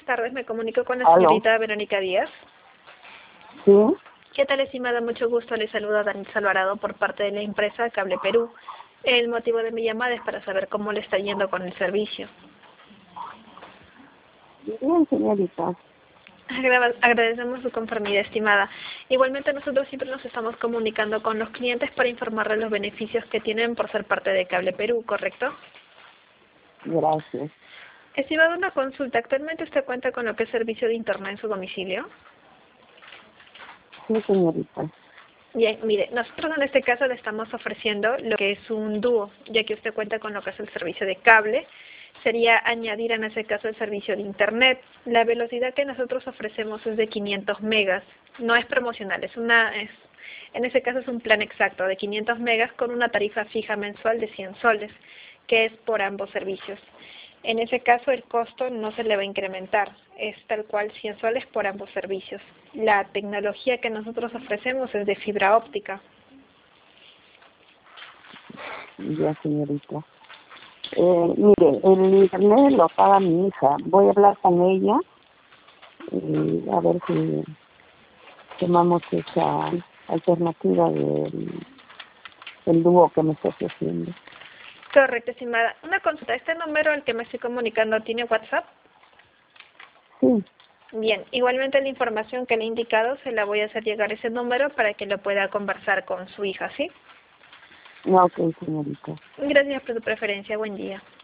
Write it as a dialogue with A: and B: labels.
A: tardes, me comunico con la
B: ¿Aló?
A: señorita Verónica Díaz.
B: Sí,
A: ¿Qué tal, estimada? Mucho gusto, le saluda Daniel Alvarado por parte de la empresa Cable Perú. El motivo de mi llamada es para saber cómo le está yendo con el servicio.
B: bien, señorita.
A: Agradecemos su conformidad, estimada. Igualmente, nosotros siempre nos estamos comunicando con los clientes para informarles los beneficios que tienen por ser parte de Cable Perú, ¿correcto?
B: Gracias.
A: Estimada, una consulta. ¿Actualmente usted cuenta con lo que es servicio de internet en su domicilio?
B: Sí, señorita.
A: Bien, mire, nosotros en este caso le estamos ofreciendo lo que es un dúo, ya que usted cuenta con lo que es el servicio de cable. Sería añadir en ese caso el servicio de internet. La velocidad que nosotros ofrecemos es de 500 megas. No es promocional, en ese caso es un plan exacto de 500 megas con una tarifa fija mensual de 100 soles, que es por ambos servicios. En ese caso el costo no se le va a incrementar, es tal cual 100 soles por ambos servicios. La tecnología que nosotros ofrecemos es de fibra óptica.
B: Ya, señorita. Mire, el internet lo paga mi hija. Voy a hablar con ella y a ver si tomamos esa alternativa del dúo que me está ofreciendo.
A: Correcto, estimada. Una consulta, ¿este número al que me estoy comunicando tiene WhatsApp?
B: Sí,
A: Bien, igualmente la información que le he indicado se la voy a hacer llegar a ese número para que lo pueda conversar con su hija, ¿sí?
B: no, ok, señorita.
A: Gracias por su preferencia, buen día.